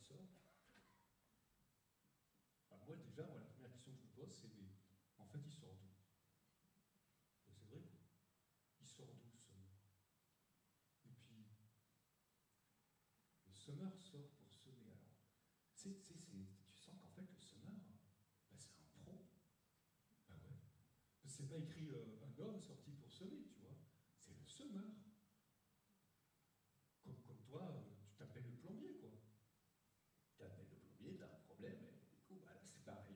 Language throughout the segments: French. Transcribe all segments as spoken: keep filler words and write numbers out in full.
sort. Alors moi, déjà, moi, la première question que je me pose, c'est mais, en fait, il sort d'où? C'est vrai, quoi. Il sort d'où, ce semeur? Et puis, le semeur sort pour semer. Alors, c'est, c'est, c'est, tu sens qu'en fait, le semeur, ben, c'est un pro. Ben ouais. C'est pas écrit euh, un homme sorti pour semer, tu vois. C'est le semeur. Comme, comme toi, euh, tu t'appelles le plombier, quoi. Tu t'appelles le plombier, t'as un problème, et du coup, bah, là, c'est pareil.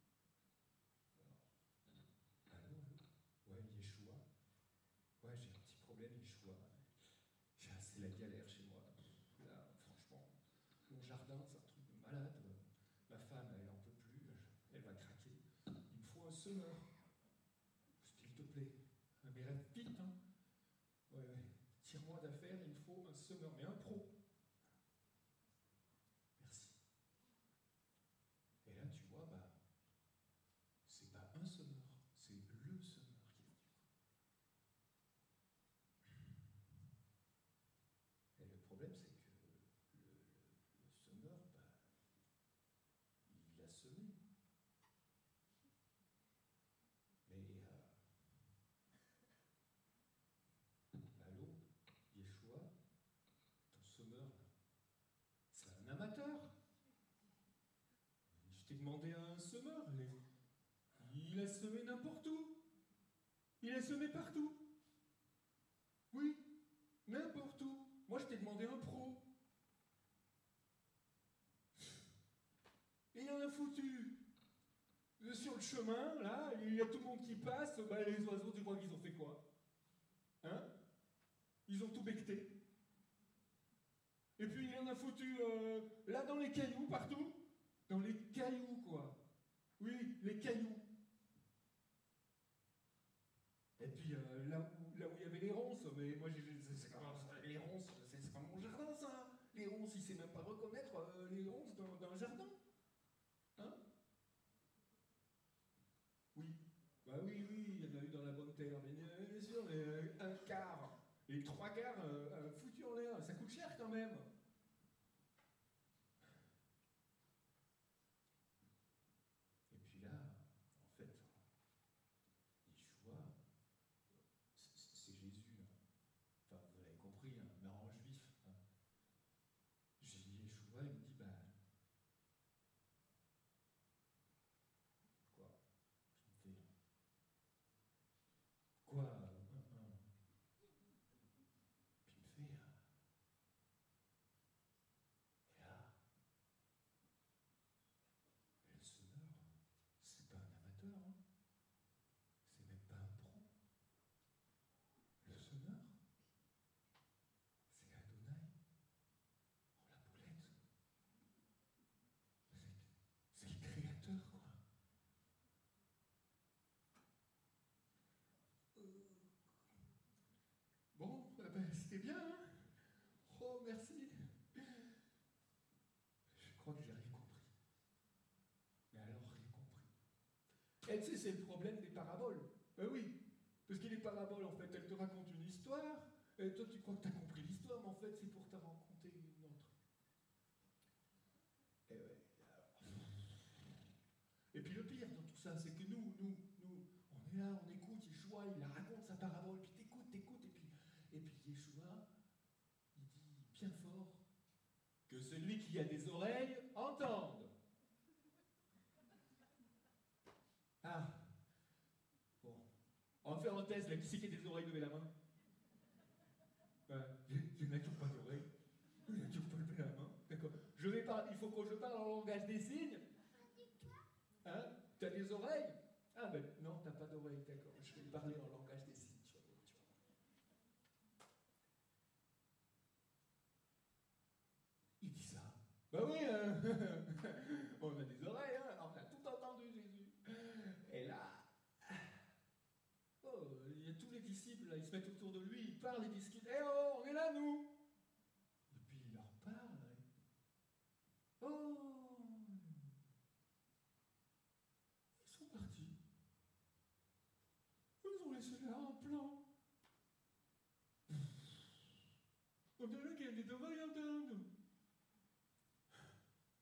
Alors, allô, allô? Ouais, Yeshua. Ouais, j'ai un petit problème, Yeshua. J'ai assez la galère chez moi. Là, franchement, mon jardin, c'est un truc de malade. Ma femme, elle en peut plus, elle va craquer. Il me faut un semeur. S'il te plaît. Mais rêve vite, hein. Ouais, ouais. Tire-moi d'affaire, il me faut un semeur, mais un pro. Merci. Et là, tu vois, bah, c'est pas un semeur, c'est le semeur qui est venu. Et le problème, c'est que le, le, le semeur, bah, il a semé. Mais, euh, allô, Yeshua, ton semeur, là, c'est un amateur. Je t'ai demandé un semeur, mais il a semé n'importe où. Il a semé partout. Oui, n'importe où. Moi, je t'ai demandé un pro. Et il y en a foutu. Sur le chemin, là, il y a tout le monde qui passe. Bah, les oiseaux, tu crois qu'ils ont fait quoi? Hein? Ils ont tout becté. Et puis, il y en a foutu, euh, là, dans les cailloux, partout. Dans les cailloux, quoi. Oui, les cailloux. Et puis euh, là, où, là où il y avait les ronces, mais moi, j'ai, c'est, c'est, les ronces, c'est, c'est pas mon jardin, ça. Les ronces, il sait même pas reconnaître euh, les ronces d'un, d'un jardin. Hein? Oui. Bah oui, oui, il y en a eu dans la bonne terre, mais bien sûr, mais euh, un quart, et trois quarts euh, euh, foutus en l'air, ça coûte cher quand même. Et puis là, en fait, Yeshua, c'est, c'est Jésus, là. Enfin, vous l'avez compris, hein, mais en juif. Hein. J'ai dit Yeshua, il me dit, bah, quoi? Je me fais, quoi? euh, euh, Puis il me fait, euh, et là, le semeur, c'est pas un amateur, hein. C'est même pas un pro. Le semeur, c'est Adonai. Oh la boulette. C'est, c'est le créateur, quoi. Euh... Bon, eh ben, c'était bien, hein. Oh, merci. Je crois que j'ai rien compris. Mais alors, rien compris. Et tu sais, c'est le problème des paraboles. Ben oui, parce que les paraboles, en fait, elles te racontent une histoire, et toi, tu crois que tu as compris l'histoire, mais en fait, c'est pour te raconter une autre. Et ouais. Alors... Et puis le pire dans tout ça, c'est que nous, nous, nous, on est là, on écoute, Yeshua, il raconte sa parabole, puis t'écoutes, t'écoutes, et puis, et puis Yeshua, il dit bien fort que celui qui a des oreilles entende. Ah, bon. En parenthèse, là, qui c'est qui a des oreilles, levez la main. Euh, il y en a qui n'ont pas d'oreilles. Il y en a qui n'ont pas levé la main. D'accord. Je vais parler, il faut que je parle en langage des signes. Hein? T'as des oreilles? Ah ben non, t'as pas d'oreilles, d'accord. Je vais parler en langage des signes, tu vois. Tu vois. Il dit ça. Ben oui, hein. On a des oreilles, hein. On a tout entendu, Jésus. Et là, oh, il y a tous les disciples, là, ils se mettent autour de lui, ils parlent, ils discutent. Eh oh, on est là, nous. Et puis il leur parle. Oh, ils sont partis. Ils ont laissé là un plan. On dirait qu'il y a des oreilles en dinde.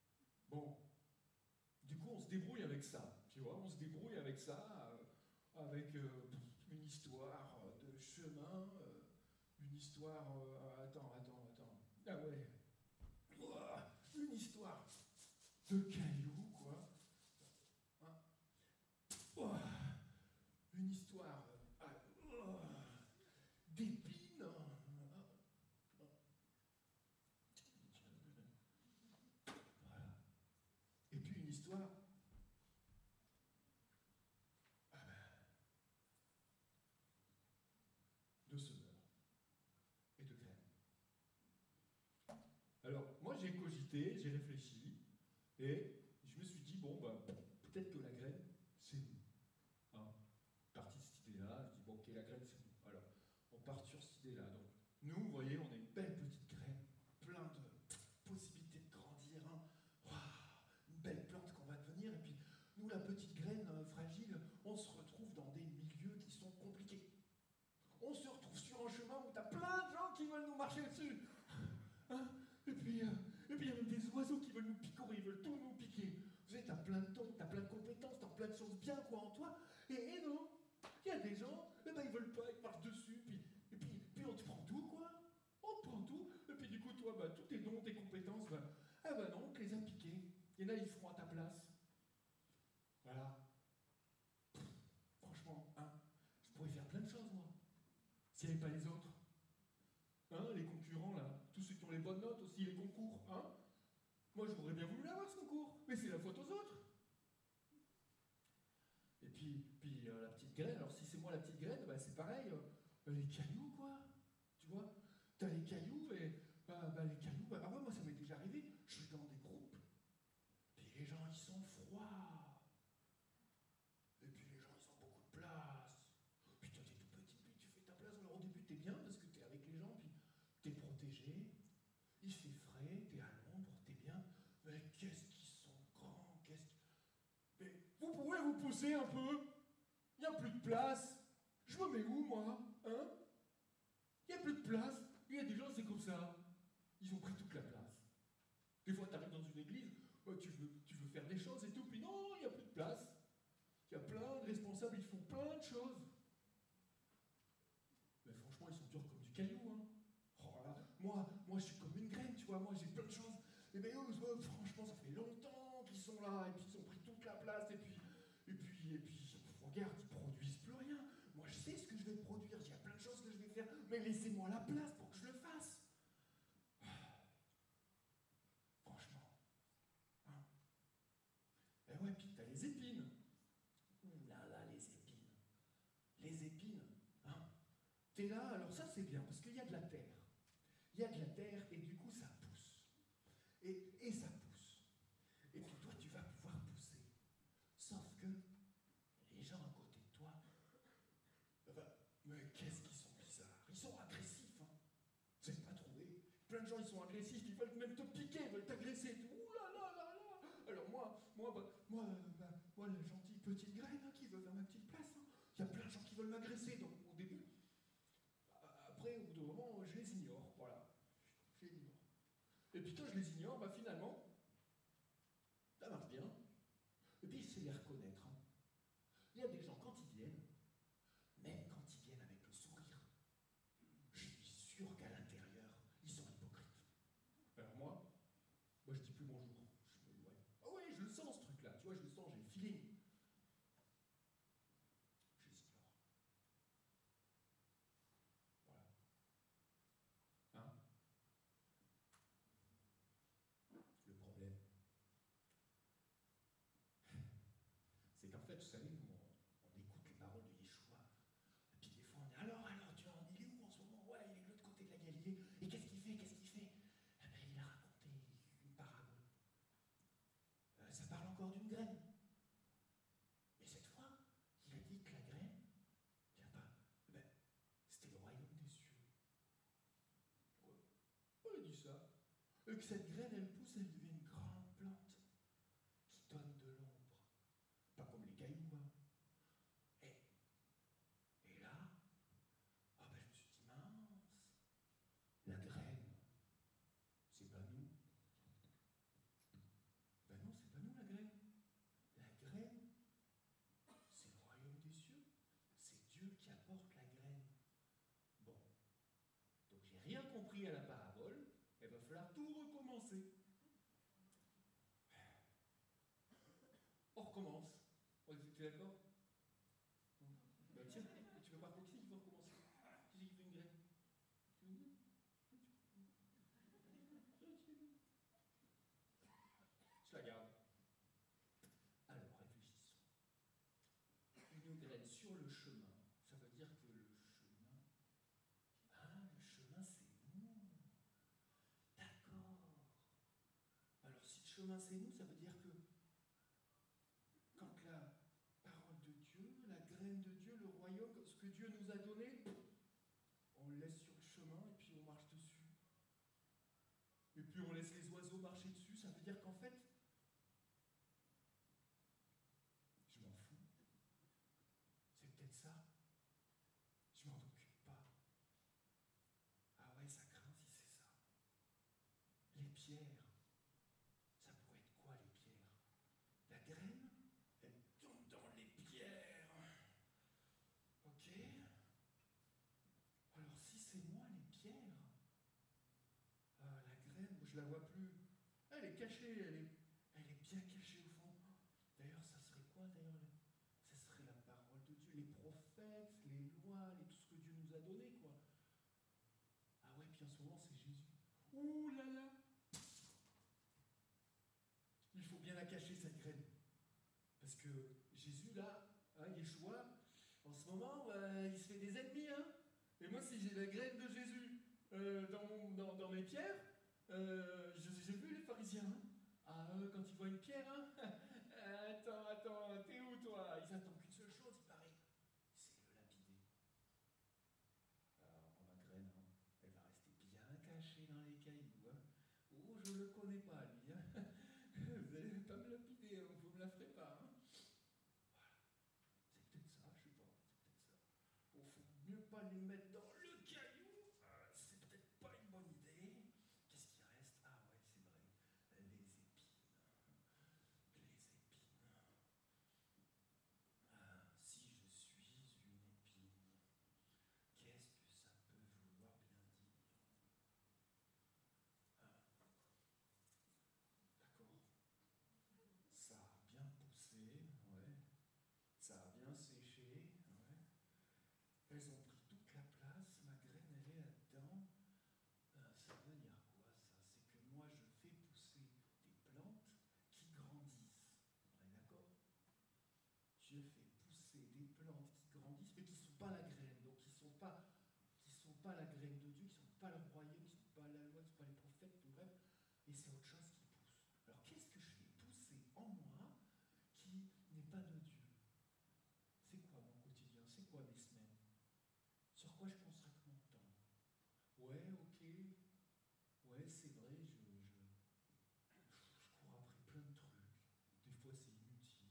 avec ça, tu vois, on se débrouille avec ça, euh, avec euh, une histoire de chemin, euh, une histoire... euh, attends, attends, attends. Ah ouais. Ouah, une histoire de cailloux, quoi. Hein. Ouah, une histoire euh, ouah, d'épines. Voilà. Et puis une histoire ah ben, de semeur et de graines. Alors, moi j'ai cogité, j'ai réfléchi, et je me suis dit, bon, bah, peut-être que la graine, c'est nous. Hein. Parti de cette idée-là, je dis, bon, ok, la graine, c'est nous. Alors, on part sur cette idée-là. Donc, nous, vous voyez, on est une belle petite graine, plein de possibilités de grandir. Hein. Waouh, une belle plante qu'on va devenir, et puis, nous, la petite graine euh, fragile, on se retrouve dans des milieux qui sont compliqués. On se retrouve sur un chemin où tu as plein de gens qui veulent nous marcher dessus. Hein. Et puis, euh, et puis il y a même des oiseaux qui veulent nous picorer, ils veulent tout nous piquer. Vous savez, t'as plein de temps, t'as plein de compétences, t'as plein de choses bien quoi en toi. Et, et non, il y a des gens, eh ben ils veulent pas, ils marchent dessus, puis, et puis, puis on te prend tout quoi. On te prend tout, et puis du coup toi, bah, tous tes dons, tes compétences, bah, ah bah non, on te les a piqués. Il y en a, ils feront à ta place. Voilà. Pff, franchement, hein, je pourrais faire plein de choses moi, s'il n'y avait pas les autres. Hein, les concurrents là, tous ceux qui ont les bonnes notes aussi, les concours, hein. Moi j'aurais bien voulu l'avoir ce concours, mais c'est la faute aux autres. Et puis, puis euh, la petite graine, alors si c'est moi la petite graine, bah, c'est pareil, euh, les cailloux quoi, tu vois. T'as les cailloux et bah, bah les cailloux, bah, ah ouais, moi ça m'est déjà arrivé, je suis dans des groupes, puis les gens ils sont froids, et puis les gens ils ont beaucoup de place, puis toi t'es tout petit, puis tu fais ta place, alors au début t'es bien parce que t'es avec les gens, puis t'es protégé, il fait frais, t'es à l'ombre, t'es bien, mais qu'est-ce qu'ils sont grands, qu'est-ce qu'ils... Mais vous pouvez vous pousser un peu? Il n'y a plus de place. Je me mets où, moi? Hein? Il n'y a plus de place. Il y a des gens, c'est comme ça. Ils ont pris toute la place. Des fois, tu arrives dans une église, tu veux, tu veux faire des choses et tout, puis non, il n'y a plus de place. Il y a plein de responsables, ils font plein de choses. Mais franchement, ils sont durs comme du caillou, hein. Oh là, moi, moi, je suis comme une graine, tu vois, moi, j'ai plein de choses. Et bien, eux, franchement, ça fait longtemps qu'ils sont là, et puis ils ont pris toute la place, et puis, et puis, et puis, regarde, ils produisent plus rien. Moi, je sais ce que je vais produire, il y a plein de choses que je vais faire, mais laissez-moi la place pour que je le fasse. Franchement. Hein. Et ouais, puis t'as les épines. Ouh là là, les épines. Les épines, hein. T'es là, alors ça c'est bien, parce qu'il y a de la terre. Il y a de la terre, et du coup ça pousse. Et, et ça pousse. Et puis toi, tu vas pouvoir pousser. Sauf que les gens à côté de toi, ben, mais qu'est-ce qu'ils sont bizarres. Ils sont agressifs. Hein. Vous n'avez pas trouvé? Plein de gens, ils sont agressifs, ils veulent même te piquer, ils veulent t'agresser. Ouh là là là là. Alors moi, moi, bah, moi, bah, moi, la gentille petite graine hein, qui veut faire ma petite place, hein. Il y a plein de gens qui veulent m'agresser. Donc au début, après, au bout d'un moment, je les ignore. Voilà. Je les ignore. Et puis quand je les ignore, bah, finalement, ça marche bien. Et puis, c'est les reconnaître. Hein. Il y a des gens, quand ils viennent, même quand ils viennent avec le sourire, je suis sûr qu'à l'intérieur, ils sont hypocrites. Alors moi, moi je dis plus bonjour. Je me, ouais. Ah oui, je le sens ce truc-là. Tu vois, je le sens, j'ai le feeling. Je les ignore. Voilà. Hein? Le problème, c'est qu'en fait, vous savez, nous, on, on écoute les paroles de Yeshua. Et puis des fois, on dit alors, alors, tu vois, il est où en ce moment? Ouais, il est de l'autre côté de la Galilée. Et qu'est-ce qu'il fait? Qu'est-ce qu'il fait? Eh bien, il a raconté une parabole. Euh, ça parle encore d'une graine. Mais cette fois, il a dit que la graine, vient pas. Eh ben, c'était le royaume des cieux. Ouais. Ouais, il dit ça. Et que cette graine, elle pousse, elle devient une grande plante qui donne de l'ombre. Pas comme les cailloux, hein. Et, et là, ah ben, je me suis dit, mince, la graine, c'est pas nous. Ben non, c'est pas nous la graine. La graine, compris à la parabole, il va falloir tout recommencer. On recommence. Tu es d'accord? Ben tiens, tu veux pas continuer, il faut recommencer. Qui c'est qui veut une graine? Tu veux une graine? Je la garde. Alors, réfléchissons. Une graine sur le chemin, ça veut dire que le chemin... Ah, le chemin, c'est nous. D'accord. Alors, si le chemin, c'est nous, ça veut dire que quand la parole de Dieu, la graine de Dieu, le royaume, ce que Dieu nous a donné, on le laisse sur le chemin et puis on marche dessus. Et puis on laisse les oiseaux marcher dessus, ça veut dire qu'en fait, je m'en fous. C'est peut-être ça. Je m'en occupe pas. Ah ouais, ça craint si c'est ça. Les pierres. Ça pourrait être quoi les pierres? La graine, elle tombe dans les pierres. Ok. Alors si c'est moi les pierres, ah, la graine, je la vois plus. Elle est cachée, elle est, elle est bien cachée au fond. D'ailleurs, ça serait quoi d'ailleurs? Ça serait la parole de Dieu, les prophètes, les lois, les, tout ce que Dieu nous a donné, quoi. Ah ouais, puis en ce moment, c'est Jésus. Ouh là là! Il faut bien la cacher, cette graine. Parce que Jésus, là, hein, Yeshua, en ce moment, bah, il se fait des ennemis, hein. Et moi, si j'ai la graine de Jésus euh, dans, mon, dans, dans mes pierres, euh, j'ai vu les pharisiens, hein. Ah, eux, quand ils voient une pierre, hein, attends, attends, t'es où toi? Ils attendent qu'une seule chose, il paraît, c'est le lapider. Alors, ma graine, hein, elle va rester bien cachée dans les cailloux, hein. Oh, je le connais pas, lui, hein. Vous n'allez pas me lapider, hein, vous ne me la ferez pas, hein. Voilà, c'est peut-être ça, je sais pas, c'est peut-être ça. Bon, faut mieux pas les mettre dans le caillou, euh, c'est peut-être pas une bonne idée. Qu'est-ce qui reste? Ah ouais, c'est vrai, les épines. Les épines. Ah, si je suis une épine, qu'est-ce que ça peut vouloir bien dire? Ah, d'accord. Ça a bien poussé, ouais. Ça a bien séché, ouais. Elles ont pris toute la place, ma graine elle est là-dedans. Euh, ça veut dire quoi ça? C'est que moi je fais pousser des plantes qui grandissent. On est d'accord? Je fais pousser des plantes qui grandissent, mais qui ne sont pas la graine, donc qui ne sont pas, qui sont pas la graine de Dieu, qui ne sont pas le royaume, qui ne sont pas la loi, qui ne sont pas les prophètes, tout bref, et c'est autre chose qui pousse. Alors qu'est-ce que je fais pousser en moi qui n'est pas de Dieu? C'est quoi mon quotidien? C'est quoi mes semaines? Sur quoi je consacre mon temps? Ouais, ok. Ouais, c'est vrai, je, je, je cours après plein de trucs. Des fois, c'est inutile.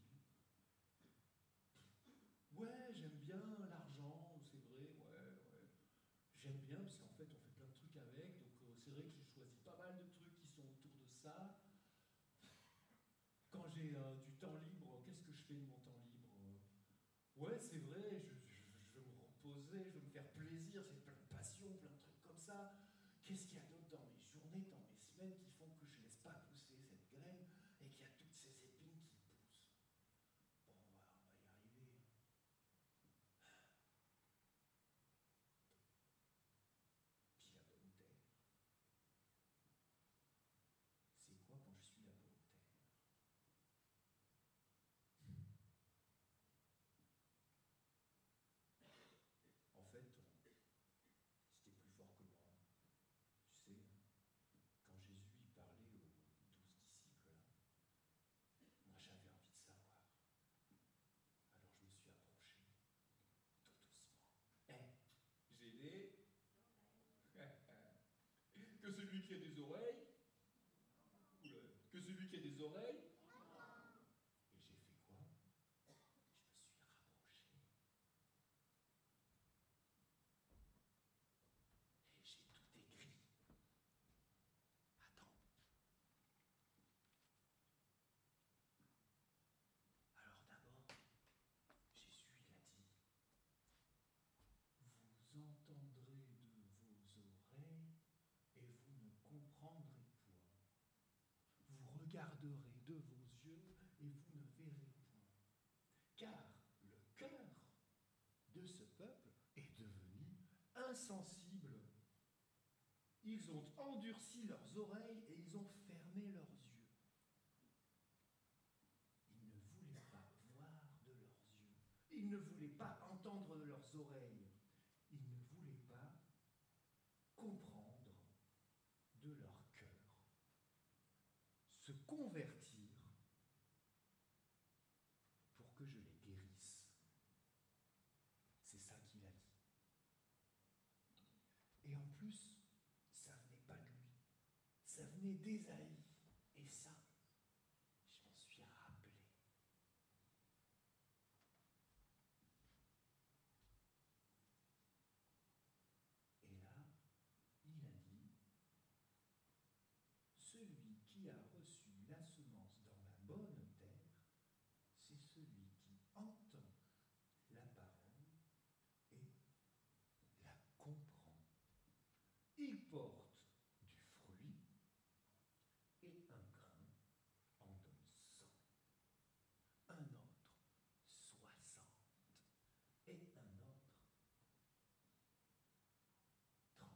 Ouais, j'aime bien l'argent, c'est vrai, ouais, ouais. J'aime bien parce qu'en fait, on fait plein de trucs avec. Donc, euh, c'est vrai que j'ai choisi pas mal de trucs qui sont autour de ça. Quand j'ai euh, du temps libre, qu'est-ce que je fais de mon temps libre? Ouais, c'est vrai, je, je, je veux me reposer, je veux me faire plaisir, j'ai plein de passions, plein de trucs comme ça. Qu'est-ce qu'il y a d'autre dans mes journées, dans mes semaines qui font que je ne laisse pas pousser cette graine et qu'il y a toutes ces épines qui poussent? Bon, on va, on va y arriver. Puis la bonne terre. C'est quoi quand je suis la bonne terre? En fait, c'était plus fort que moi. Tu sais, quand Jésus y parlait aux douze disciples, là, moi j'avais envie de savoir. Alors je me suis approché, tout doucement. Eh, hey, j'ai des... que celui qui a des oreilles, que celui qui a des oreilles. Et j'ai fait quoi? Je me suis rapproché. Et j'ai tout écrit. Attends. Alors d'abord, Jésus il a dit, vous entendrez de vos oreilles regarderez de vos yeux et vous ne verrez point. Car le cœur de ce peuple est devenu insensible. Ils ont endurci leurs oreilles et ils ont fermé leurs yeux. Ils ne voulaient pas voir de leurs yeux. Ils ne voulaient pas entendre de leurs oreilles. Ils ne voulaient pas comprendre de leur cœur. Se convertir pour que je les guérisse. C'est ça qu'il a dit. Et en plus, ça venait pas de lui. Ça venait d'Ésaïe. Et ça, je m'en suis rappelé. Et là, il a dit, celui qui a reçu la semence dans la bonne terre, c'est celui qui entend la parole et la comprend. Il porte du fruit et un grain en donne cent, un autre soixante et un autre trente.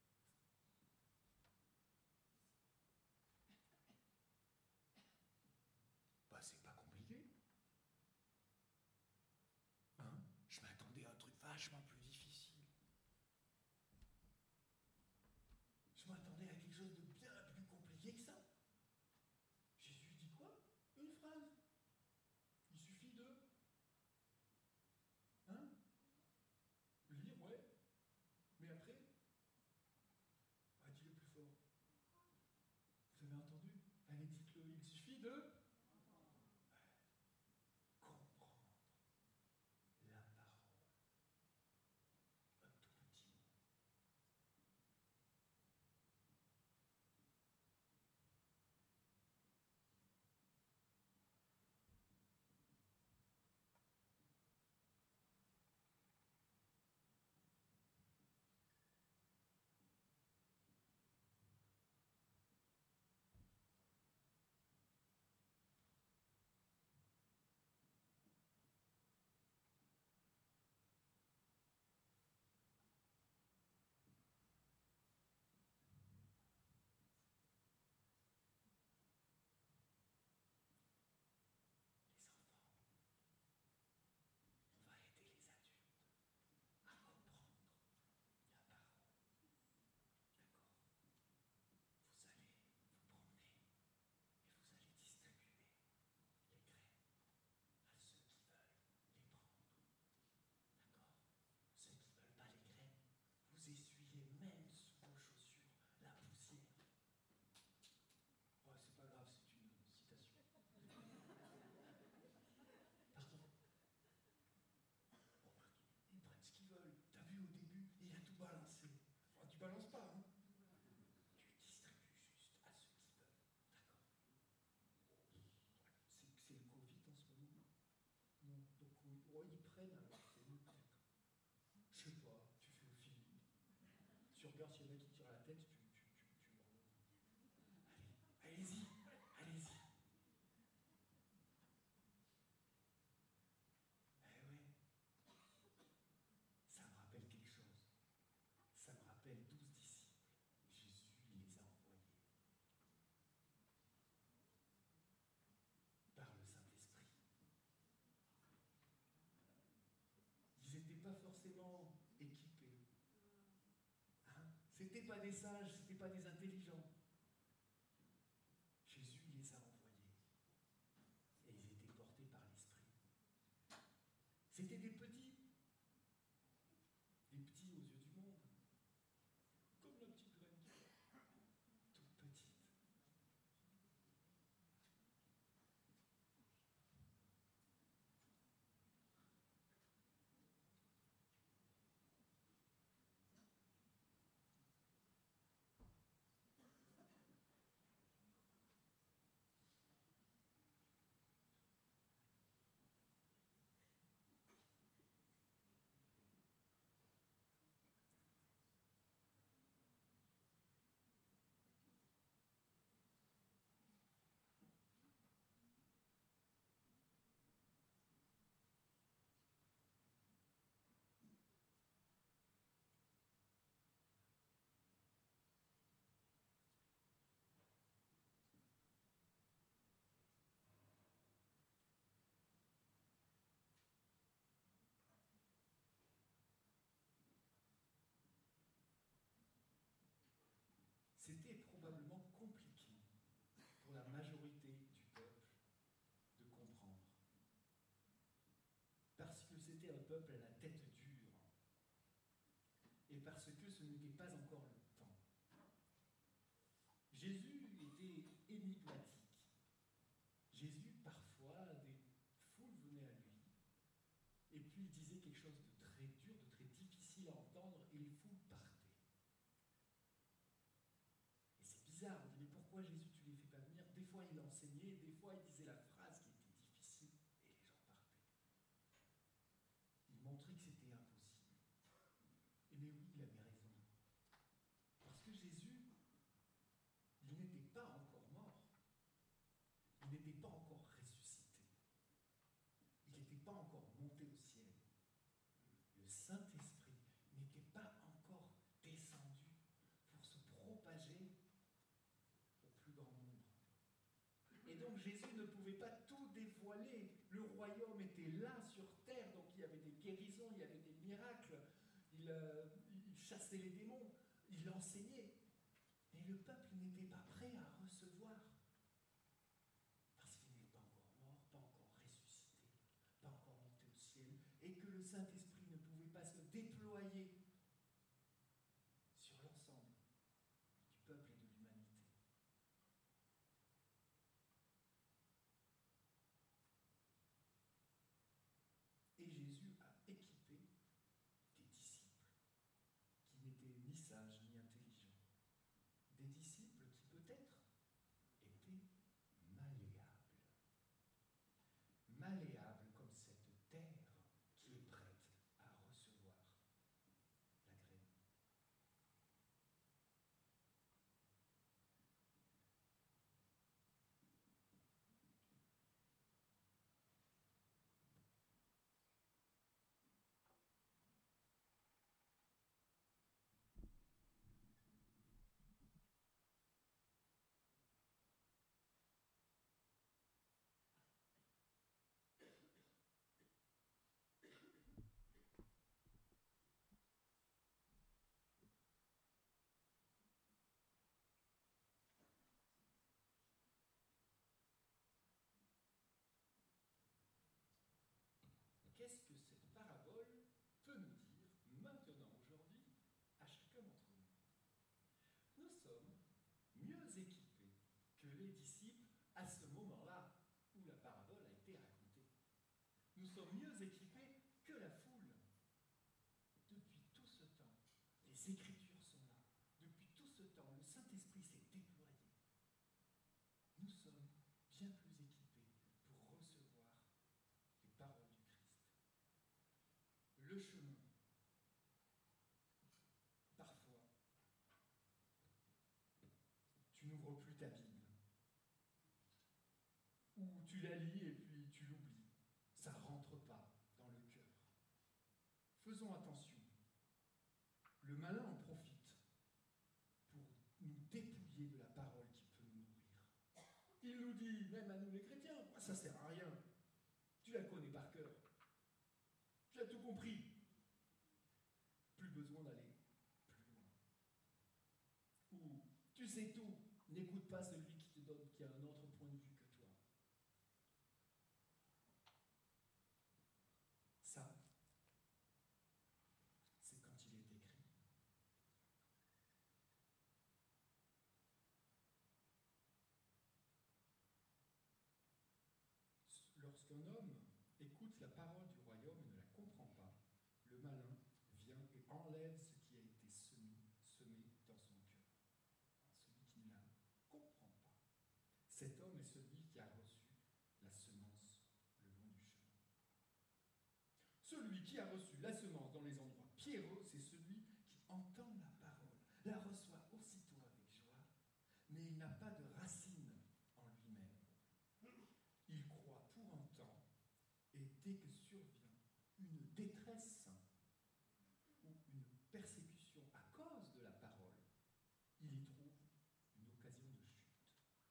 Bah, c'est pas compliqué. Hein? Je m'attendais à un truc vachement plus difficile. Je m'attendais à quelque chose de bien plus compliqué que ça. Jésus dit quoi? Une phrase. Il suffit de... Hein? Lire, ouais. Mais après, ah, dis-le plus fort. Vous avez entendu? Allez, dites-le. Il suffit de... comprendre la parole. Un tout petit mot. Les enfants, on va aider les adultes à comprendre la parole. D'accord? Vous allez vous promener et vous allez distribuer les graines à ceux qui veulent les prendre. D'accord? Ceux qui ne veulent pas les graines, vous essuyez même sous vos chaussures la poussière. Oh, c'est pas grave, c'est une citation. Pardon? Bon, bah, ils prennent ce qu'ils veulent. T'as vu au début, il a tout balancé. Enfin, tu balances pas, hein? Tu distribues juste à ceux qui veulent. D'accord? C'est, c'est le Covid en ce moment? Non. Donc, oh, ils prennent alors, c'est mieux peut-être. Je sais pas, tu fais au feeling. Tu regardes s'il y en a qui tirent la tête, tu, tu, tu, tu leur donnes. Allez, allez-y, allez-y. Eh ouais. Ça me rappelle quelque chose. Ça me rappelle douze disciples. Jésus les a envoyés par le Saint-Esprit. Ils n'étaient pas forcément équipés. Hein? C'était pas des sages, c'était pas des intelligents. Jésus les a envoyés. Et ils étaient portés par l'Esprit. C'était des petits. Des petits aux yeux du monde. Comme la petite graine qui est toute petite. peuple à la tête dure, et parce que ce n'était pas encore le temps. Jésus était énigmatique. Jésus, parfois, des foules venaient à lui, et puis il disait quelque chose de très dur, de très difficile à entendre, et les foules partaient. Et c'est bizarre, on dit, mais pourquoi Jésus, tu les fais pas venir? Des fois, il enseignait, des fois, il disait la phrase qui était difficile, et les gens partaient. Il montrait que c'était impossible. Et mais oui, il avait raison. Parce que Jésus, il n'était pas encore mort. Il n'était pas encore ressuscité. Il n'était pas encore monté au ciel. Le Saint-Esprit n'était pas encore descendu pour se propager au plus grand nombre. Et donc Jésus ne pouvait pas tout dévoiler. Le royaume était là sur terre, donc il y avait des guérisons, il y avait des miracles, il, euh, il chassait les démons, il enseignait. Mais le peuple n'était pas prêt à recevoir. Parce qu'il n'était pas encore mort, pas encore ressuscité, pas encore monté au ciel, et que le Saint-Esprit ne pouvait pas se déployer sur l'ensemble du peuple et de l'humanité. Et Jésus a équipé des disciples qui n'étaient ni sages ni intelligents. Des disciples qui peut-être étaient malléables. Malléables comme cette terre qui est prête à recevoir la graine. Qu'est-ce que cette parabole peut nous dire maintenant, aujourd'hui, à chacun d'entre nous? Nous sommes mieux équipés que les disciples à ce moment-là où la parabole a été racontée. Nous sommes mieux équipés que la foule. Depuis tout ce temps, les Écritures sont là. Depuis tout ce temps, le Saint-Esprit s'est déployé. Nous sommes bien plus équipés pour recevoir les paroles du Christ. Le chemin, parfois, tu n'ouvres plus ta Bible, ou tu la lis et puis tu l'oublies. Ça ne rentre pas dans le cœur. Faisons attention. Le malin en profite pour nous dépouiller de la parole qui peut nous nourrir. Il nous dit, même à nous les chrétiens, ça ne sert à rien. Tu la connais par cœur. Tu as tout compris. Plus besoin d'aller plus loin. Ou tu sais tout, n'écoute pas celui qui te donne, qui a un autre point de vue que toi. Ça, c'est quand il est écrit. Lorsqu'un homme écoute la parole du royaume et ne la comprend pas, le malin vient et enlève ce qui a été semé, semé dans son cœur. Celui qui ne la comprend pas. Cet homme est celui qui a reçu la semence le long du chemin. Celui qui a reçu la semence dans les endroits pierreux, c'est celui qui entend la parole, la reçoit aussitôt avec joie, mais il n'a pas de racine en lui-même. Il croit pour un temps, et dès que survient une détresse ou une persécution à cause de la parole, il y trouve une occasion de chute.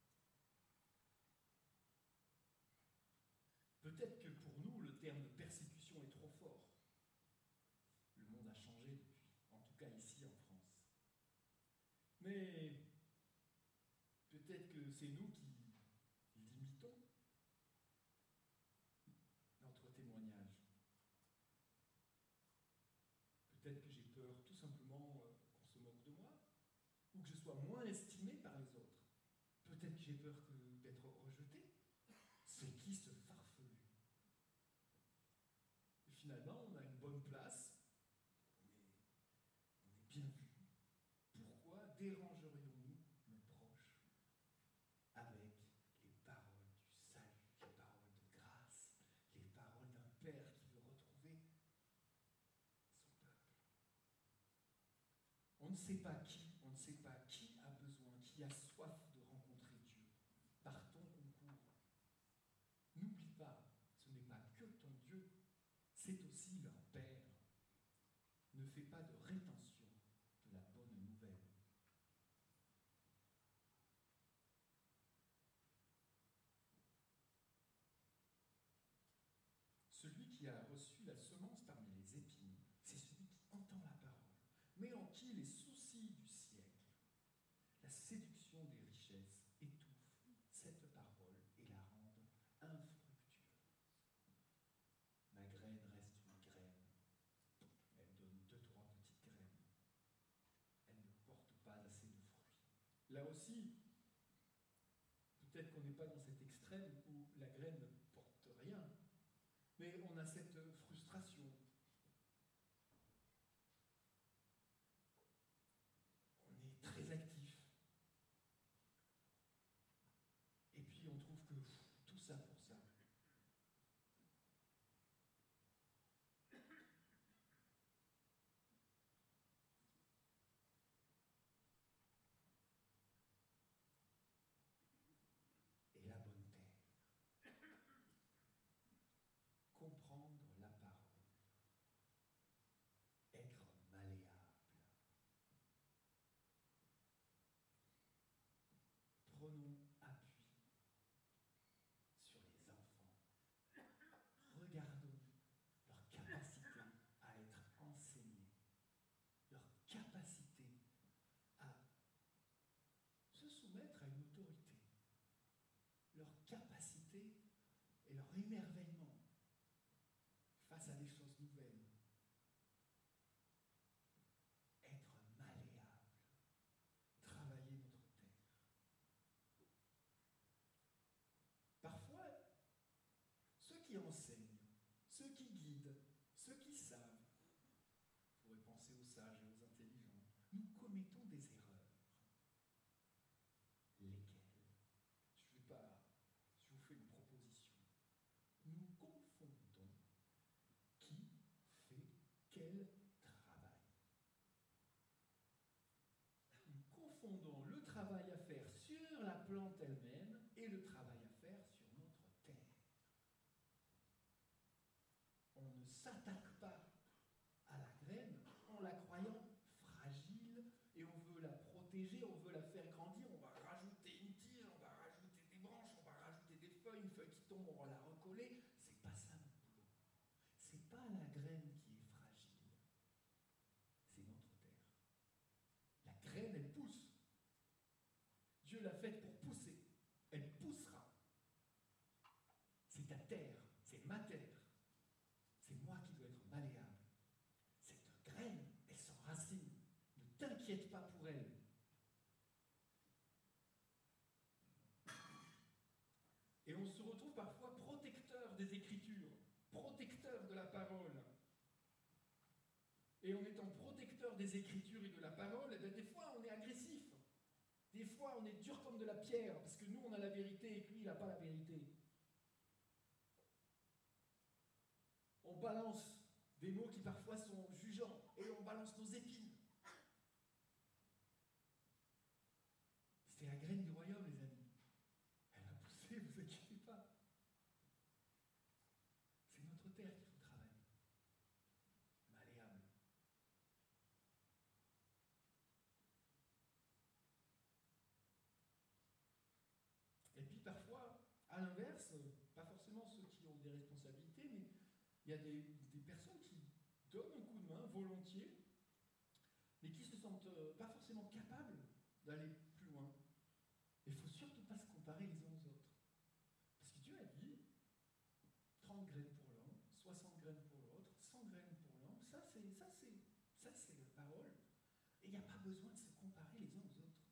Peut-être que pour nous, le terme de persécution est trop fort. Le monde a changé depuis, en tout cas ici en France. Mais peut-être que c'est nous qui limitons notre témoignage. que je sois moins estimé par les autres. Peut-être que j'ai peur que d'être rejeté. C'est qui ce farfelu? Et finalement, on a une bonne place, on est, on est bien vu. Pourquoi dérangerions-nous nos proches avec les paroles du salut, les paroles de grâce, les paroles d'un Père qui veut retrouver son peuple? On ne sait pas qui, on ne sait pas qui a besoin, qui a soif de rencontrer Dieu. Partons au concours. N'oublie pas, ce n'est pas que ton Dieu, c'est aussi leur Père. Ne fais pas de rétention de la bonne nouvelle. Celui qui a reçu la semence parmi les épines, c'est celui qui entend la parole, mais en qui les soucis du siècle, la séduction des richesses étouffent cette parole et la rendent infructueuse. Ma graine reste une graine. Elle donne deux, trois petites graines. Elle ne porte pas assez de fruits. Là aussi, peut-être qu'on n'est pas dans cet extrême où la graine ne porte rien, mais on a cette frustration. On est très actif. Et puis on trouve que pff, tout ça pour ça. Et la bonne terre. Comprendre la parole. Être malléable. Prenons appui sur les enfants. Regardons leur capacité à être enseignés, leur capacité à se soumettre à une autorité, leur capacité et leur émerveillement face à des choses nouvelles. Être malléable, travailler notre terre. Parfois, ceux qui enseignent, ceux qui guident, ceux qui savent, on pourrait penser aux sages et aux intelligents, nous commettons des erreurs. Lesquelles? Je vais pas, je vous fais une proposition. Nous confondons qui fait quel travail. Nous confondons le travail à faire sur la plante elle-même et le travail à faire sur notre terre. On ne s'attaque pas à la graine en la croyant fragile et on veut la protéger, on veut la faire grandir, on va rajouter une tige, on va rajouter des branches, on va rajouter des feuilles, une feuille qui tombe, on va la recoller. C'est pas ça notre boulot. C'est pas la graine qui est fragile, c'est notre terre. La graine, elle pousse. Dieu l'a faite pour pousser. Elle poussera. C'est ta terre, c'est ma terre. C'est moi qui dois être malléable. Cette graine, elle s'enracine. Ne t'inquiète pas pour elle. Et on se retrouve parfois protecteur des Écritures, protecteur de la parole. Et en étant protecteur des Écritures et de la parole, eh bien, des fois on est agressif. Des fois on est dur comme de la pierre, parce que nous on a la vérité et que lui il n'a pas la vérité. On balance des mots qui parfois sont jugeants, et on balance nos épines. C'était la graine du royaume, les amis. Elle a poussé, vous inquiétez pas. C'est notre terre qu'il faut travailler. Malléable. Et puis parfois, à l'inverse, pas forcément ceux qui ont des responsabilités, mais il y a des, des personnes qui donnent un coup de main volontiers, mais qui ne se sentent pas forcément capables d'aller plus loin. Il ne faut surtout pas se comparer les uns aux autres. Parce que Dieu a dit trente graines pour l'un, soixante graines pour l'autre, cent graines pour l'un. Ça, c'est, ça, c'est, ça, c'est la parole. Et il n'y a pas besoin de se comparer les uns aux autres.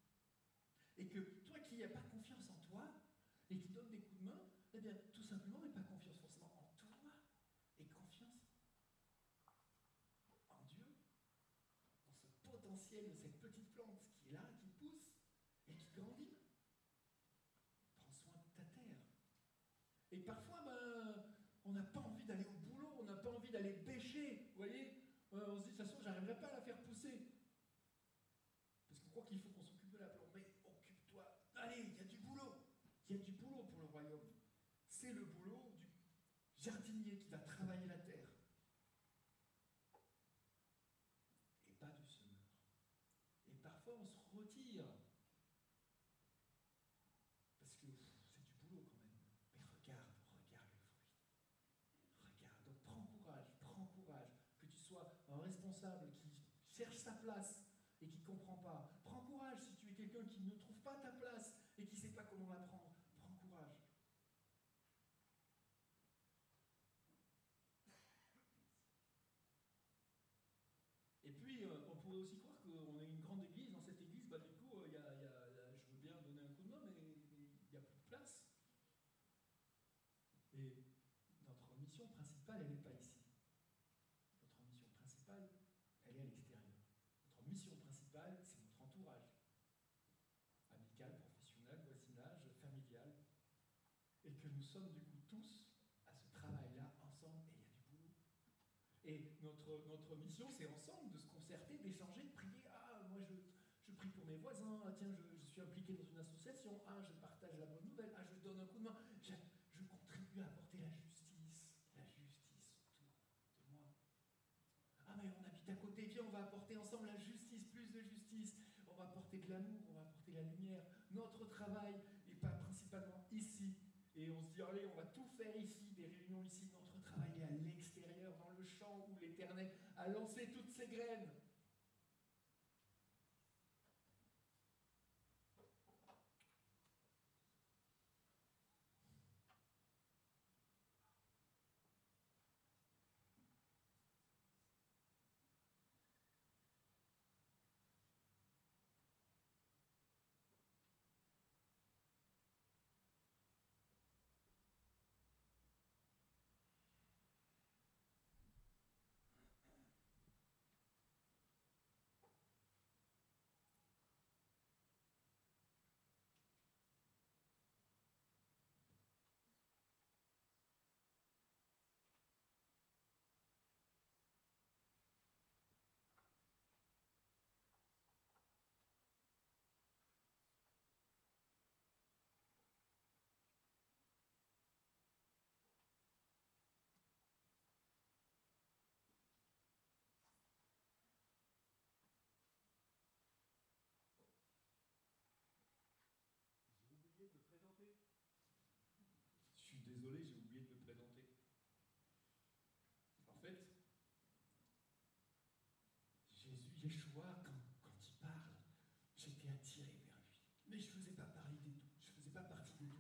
potentiel de cette petite plante qui est là, qui pousse et qui grandit. Prends soin de ta terre. Et parfois, ben, on n'a pas envie d'aller au boulot, on n'a pas envie d'aller bêcher, vous voyez. Euh, on se dit, de toute façon, j'arriverai pas à la faire pousser. Parce qu'on croit qu'il faut qu'on s'occupe de la plante. Mais occupe-toi. Allez, il y a du boulot. Il y a du boulot pour le royaume. C'est le boulot du jardinier qui va travailler la terre. Et pas du semeur. Et parfois, on se retire. Parce que pff, c'est du boulot quand même. Mais regarde, regarde le fruit. Regarde. Donc prends courage, prends courage. Que tu sois un responsable qui cherche sa place et qui ne comprend pas. Prends courage si tu es quelqu'un qui ne trouve pas ta place et qui ne sait pas comment la prendre. Prends courage. Et puis, euh, on pourrait aussi croire qu'on est une grande église. Dans cette église, bah, du coup, euh, y a, y a, je veux bien donner un coup de main, mais il n'y a plus de place. Et notre mission principale, elle n'est pas ici. Notre mission principale, elle est à l'extérieur. Notre mission principale, c'est notre entourage. Amical, professionnel, voisinage, familial. Et que nous sommes du coup tous à ce travail-là ensemble, et il y a du boulot. Et notre, notre mission, c'est ensemble de se concerter, d'échanger, de prier. Ah, moi je, je prie pour mes voisins. Ah, tiens, je, je suis impliqué dans une association. Ah, je partage la bonne nouvelle. Ah, je donne un coup de main. Je, je contribue à apporter la justice. La justice autour de moi. Ah, mais on habite à côté. Viens, on va apporter ensemble la justice, plus de justice. On va apporter de l'amour, on va apporter la lumière. Notre travail n'est pas principalement ici. Et on se dit, allez, on va tout faire ici, des réunions ici. Notre travail est à l'extérieur, dans le champ où l'Éternel a lancé toutes ses graines. J'ai oublié de me présenter. Je suis désolé, j'ai oublié de me présenter. En fait, Jésus, Yeshua, quand, quand il parle, j'étais attiré vers lui. Mais je ne faisais pas partie des douze. Je faisais pas partie des douze.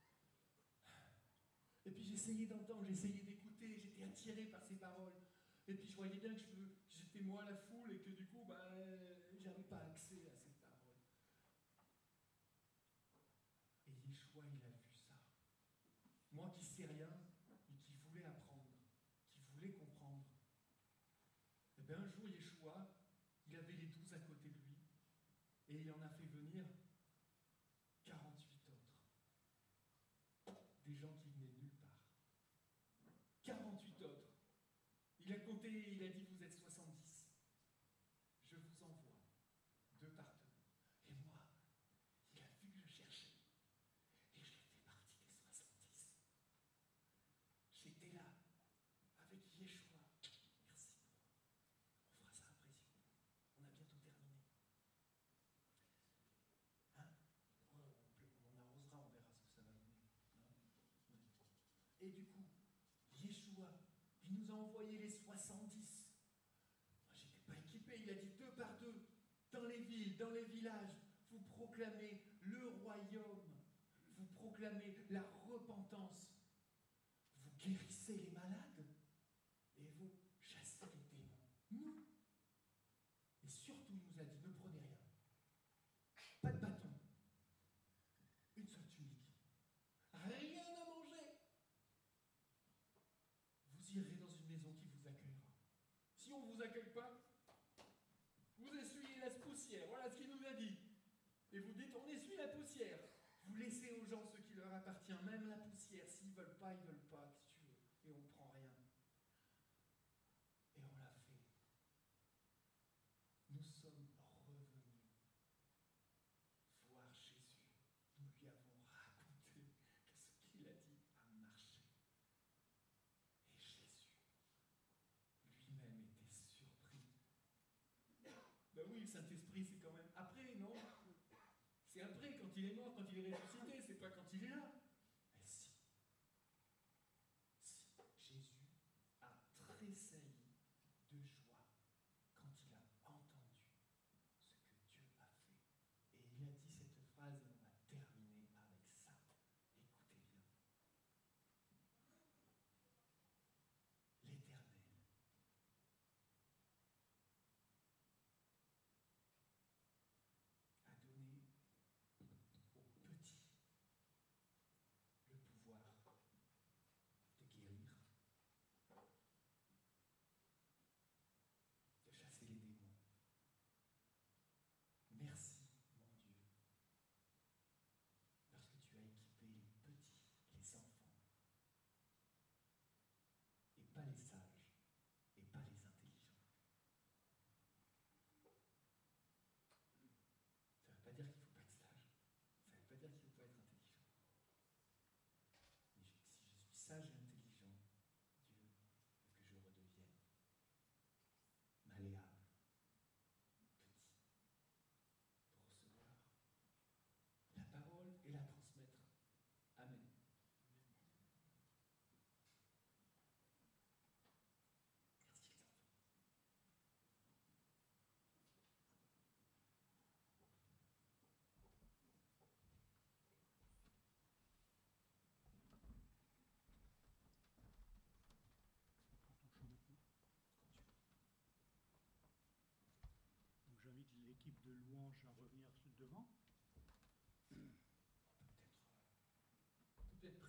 Et puis j'essayais d'entendre, j'essayais d'écouter, j'étais attiré par ses paroles. Et puis je voyais bien que j'étais moi la foule et que du coup, bah, j'avais pas accès à ces paroles. Et Yeshua, il a vu ça. Moi qui sais rien, et qui voulais apprendre, qui voulais comprendre. Et bien un jour, Yeshua, il avait les douze à côté de lui, et il en a fait venir quarante-huit autres. Des gens qui venaient de nulle part. quarante-huit autres. Il a compté, il a dit, vous êtes soixante-dix. Je vous envoie deux par deux. Et moi, il a vu que je cherchais. Et j'ai fait partie des soixante-dix. J'étais là, avec Yeshua. Merci. On fera ça après, si vous voulez. On a bientôt terminé. Hein? Ouais, on, on arrosera, on verra ce que ça va donner. Hein? Et du coup, Yeshua, il nous a envoyé les soixante-dix. Moi, je n'étais pas équipé. Il a dit deux par deux, dans les villes, dans les villages, vous proclamez le royaume, vous proclamez la repentance, vous guérissez les malades et vous chassez les démons. Nous. Et surtout, il nous a dit, ne prenez rien. Pas de bâton. Une seule tunique. Rien à manger. Vous irez dans une maison qui vous accueillera. Si on ne vous accueille pas, vous essuyez la poussière. Voilà ce qu'il nous a dit. Et vous dites, on essuie la poussière. Vous laissez aux gens ce qui leur appartient, même la poussière. S'ils ne veulent pas, ils ne veulent pas, qu'est-ce que tu veux. Et on ne prend rien. Et on l'a fait. Nous sommes revenus voir Jésus. Nous lui avons raconté que ce qu'il a dit a marché. Et Jésus lui-même était surpris. Ben oui, le Saint-Esprit, c'est quand même après, non? C'est après, quand il est mort, quand il est ressuscité, c'est pas quand il est là. Mais si. Si. Jésus a tressailli de joie quand il a entendu ce que Dieu a fait. Et il a dit cette phrase, et on va terminer avec ça. Écoutez bien. L'Éternel a donné aux petits le pouvoir de guérir, de chasser les démons. Merci, mon Dieu, parce que tu as équipé les petits, les enfants, et pas les sages, et pas les intelligents. Ça ne veut pas dire qu'il ne faut pas être sage, ça ne veut pas dire qu'il ne faut pas être intelligent. Mais je, si je suis sage et intelligent, Dieu veut que je redevienne malléable, petit, pour recevoir la parole et la transmettre. Amen. Merci les enfants. Donc j'invite l'équipe de louanges à revenir devant. Peut-être, peut-être